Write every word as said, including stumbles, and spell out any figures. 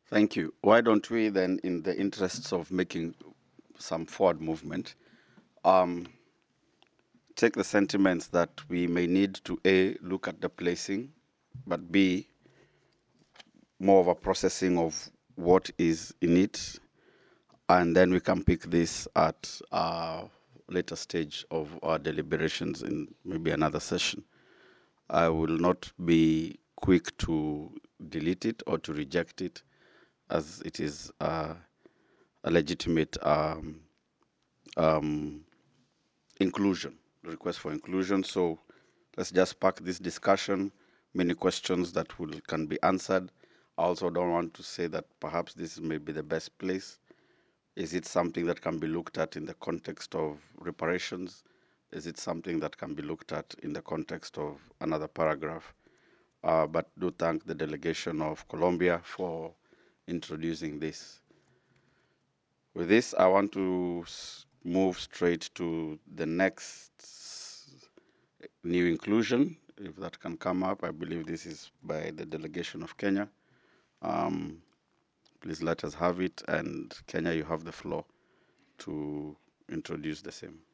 Thank you. Why don't we then, in the interests of making some forward movement, um, take the sentiments that we may need to A, look at the placing, but B, more of a processing of what is in it, and then we can pick this at a later stage of our deliberations in maybe another session. I will not be quick to delete it or to reject it, as it is uh, a legitimate um, um, inclusion, request for inclusion. So let's just park this discussion. Many questions that will can be answered. I also don't want to say that perhaps this may be the best place. Is it something that can be looked at in the context of reparations? Is it something that can be looked at in the context of another paragraph? Uh, but do thank the delegation of Colombia for introducing this. With this, I want to move straight to the next new inclusion, if that can come up. I believe this is by the delegation of Kenya. Um, please let us have it, and Kenya, you have the floor to introduce the same.